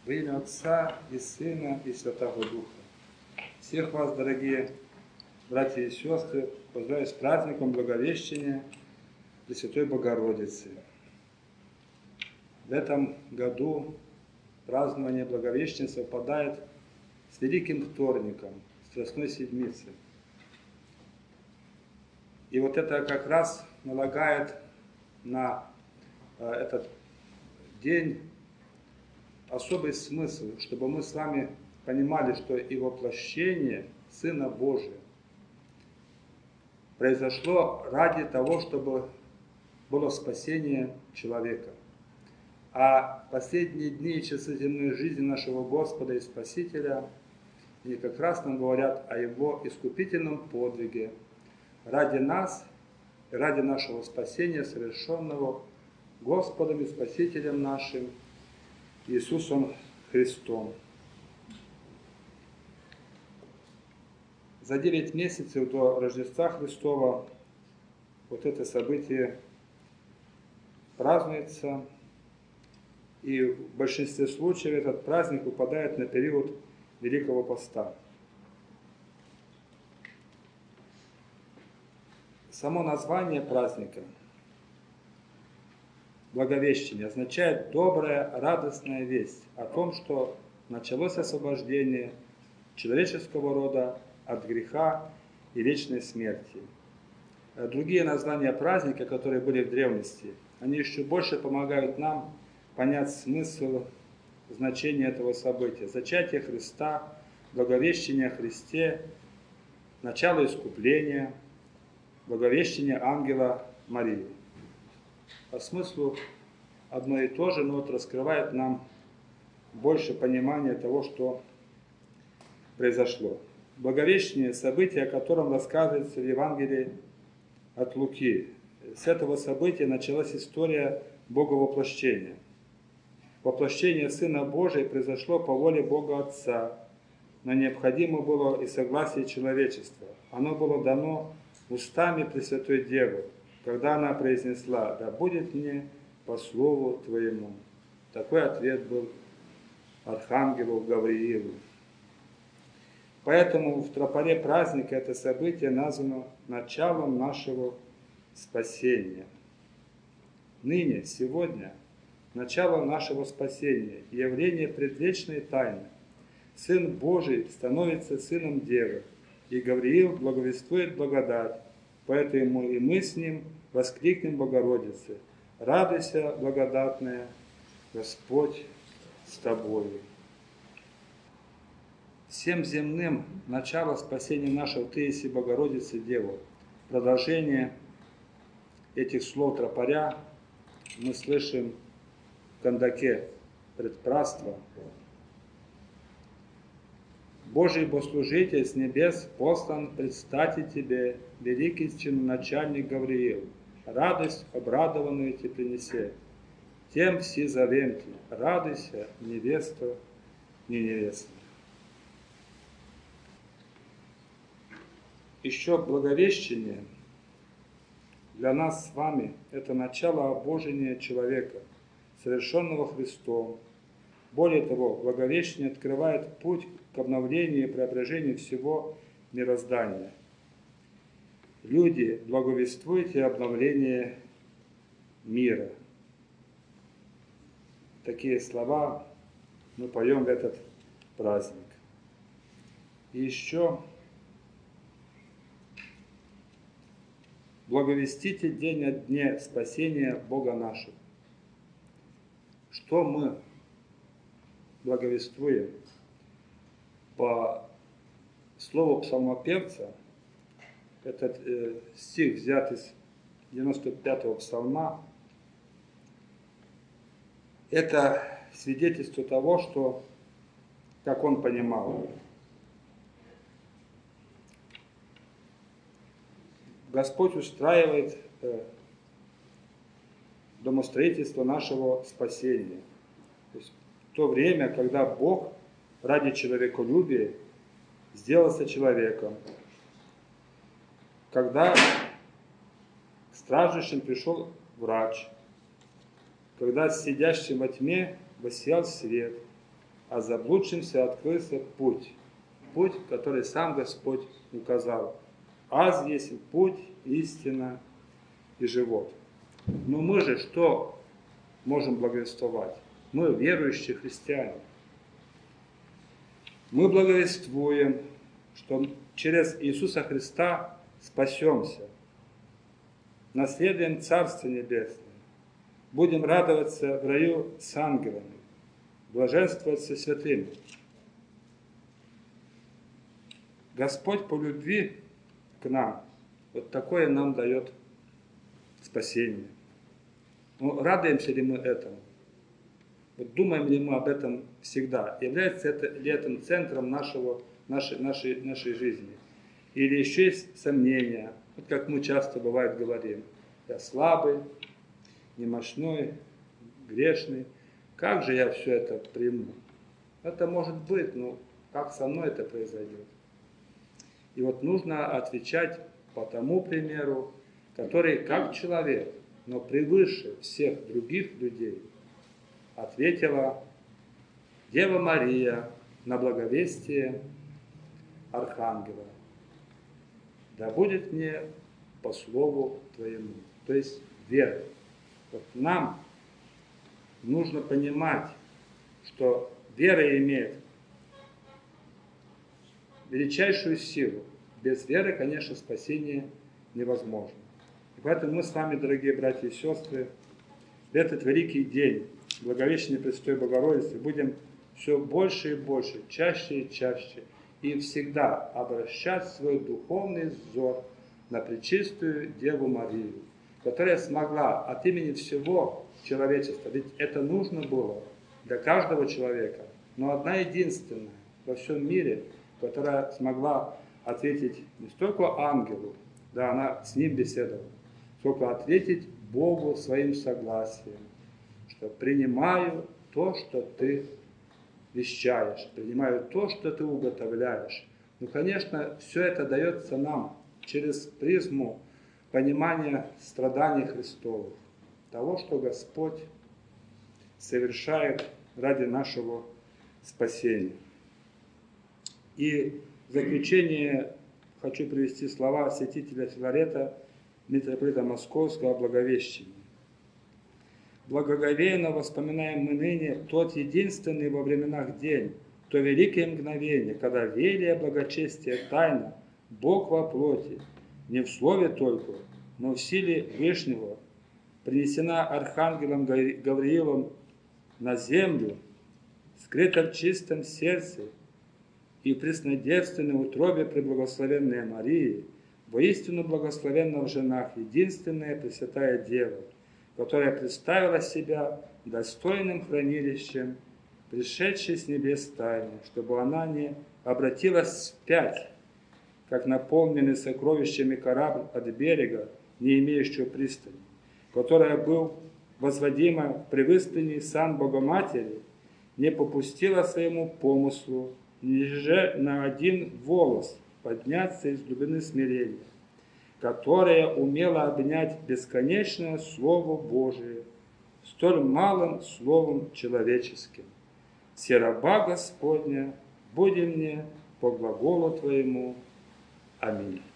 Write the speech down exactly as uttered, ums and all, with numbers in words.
Во имя Отца и Сына и Святого Духа. Всех вас, дорогие братья и сестры, поздравляю с праздником Благовещения Пресвятой Богородицы. В этом году празднование Благовещения совпадает с Великим Вторником, Страстной Седмицы. И вот это как раз налагает на этот день особый смысл, чтобы мы с вами понимали, что и воплощение Сына Божия произошло ради того, чтобы было спасение человека. А последние дни и часы земной жизни нашего Господа и Спасителя, они как раз нам говорят о Его искупительном подвиге ради нас и ради нашего спасения, совершенного Господом и Спасителем нашим Иисусом Христом. За девять месяцев до Рождества Христова вот это событие празднуется, и в большинстве случаев этот праздник выпадает на период Великого Поста. Само название праздника Благовещение означает добрая, радостная весть о том, что началось освобождение человеческого рода от греха и вечной смерти. Другие названия праздника, которые были в древности, они еще больше помогают нам понять смысл, значение этого события. Зачатие Христа, Благовещение о Христе, начало искупления, Благовещение ангела Марии. По смыслу одно и то же, но вот раскрывает нам больше понимания того, что произошло. Благовещение – событие, о котором рассказывается в Евангелии от Луки. С этого события началась история Боговоплощения. Воплощение Сына Божия произошло по воле Бога Отца, но необходимо было и согласие человечества. Оно было дано устами Пресвятой Девы, когда она произнесла: «Да будет мне по слову Твоему». Такой ответ был архангелу Гавриилу. Поэтому в тропаре праздника это событие названо началом нашего спасения. Ныне, сегодня, начало нашего спасения, явление предвечной тайны. Сын Божий становится Сыном Девы, и Гавриил благовествует благодать, поэтому и мы с ним воскликнем Богородице: «Радуйся, благодатная, Господь с тобою». Всем земным начало спасения нашего Ты еси Богородицы Деву. Продолжение этих слов тропаря мы слышим в кандаке предпраства. Божий богослужитель с небес послан предстати тебе, великий начальник Гавриил. Радость обрадованную тебе принесе. Тем все зовем тебя, радуйся, невеста, не невеста. Еще Благовещение для нас с вами – это начало обожения человека, совершенного Христом. Более того, Благовещение открывает путь к обновлению и преображению всего мироздания. Люди, благовествуйте обновление мира. Такие слова мы поем в этот праздник. И еще благовестите день от дня спасения Бога нашего. Что мы благовествуем? По слову псалмопевца, этот э, стих взят из девяносто пятого псалма, это свидетельство того, что, как он понимал, Господь устраивает э, домостроительство нашего спасения. То есть в то время, когда Бог ради человеколюбия сделался человеком, когда к страждущим пришел врач, когда с сидящим во тьме воссиял свет, а заблудшимся открылся путь, путь, который сам Господь указал. Аз есть путь, истина и живот. Но мы же что можем благовествовать? Мы верующие христиане. Мы благовествуем, что через Иисуса Христа спасемся, наследуем Царство Небесное, будем радоваться в раю с ангелами, блаженствовать со святыми. Господь по любви к нам вот такое нам дает спасение. Но радуемся ли мы этому? Вот думаем ли мы об этом всегда? Является это, ли это центром нашего, нашей, нашей, нашей жизни? Или еще есть сомнения? Вот как мы часто бывает говорим: я слабый, немощной, грешный. Как же я все это приму? Это может быть, но как со мной это произойдет? И вот нужно отвечать по тому примеру, который как человек, но превыше всех других людей, ответила Дева Мария на благовестие Архангела: да будет мне по слову Твоему. То есть вера. Вот нам нужно понимать, что вера имеет величайшую силу. Без веры, конечно, спасение невозможно. И поэтому мы с вами, дорогие братья и сестры, в этот великий день Благовещения Пресвятой Богородицы будем все больше и больше, чаще и чаще, и всегда обращать свой духовный взор на Пречистую Деву Марию, которая смогла от имени всего человечества, ведь это нужно было для каждого человека, но одна единственная во всем мире, которая смогла ответить не столько ангелу, да, она с ним беседовала, сколько ответить Богу своим согласием, что принимаю то, что ты вещаешь, принимаю то, что ты уготовляешь. Ну, конечно, все это дается нам через призму понимания страданий Христовых, того, что Господь совершает ради нашего спасения. И в заключение хочу привести слова святителя Филарета, митрополита Московского, о Благовещении. Благоговейно воспоминаем мы ныне тот единственный во временах день, то великое мгновение, когда велие благочестие тайна, Бог во плоти, не в слове только, но в силе Вышнего, принесена архангелом Гавриилом на землю, скрыта в чистом сердце и в преснодевственной утробе преблагословенной Марии, воистину благословенна в женах единственная Пресвятая Дева, которая представила себя достойным хранилищем, пришедшей с небес тайны, чтобы она не обратилась вспять, как наполненный сокровищами корабль от берега, не имеющего пристани, которая был возводима при выступлении сан Богоматери, не попустила своему помыслу, ниже на один волос подняться из глубины смирения, которая умела обнять бесконечное Слово Божие столь малым словом человеческим. Се раба Господня, буди мне по глаголу Твоему. Аминь.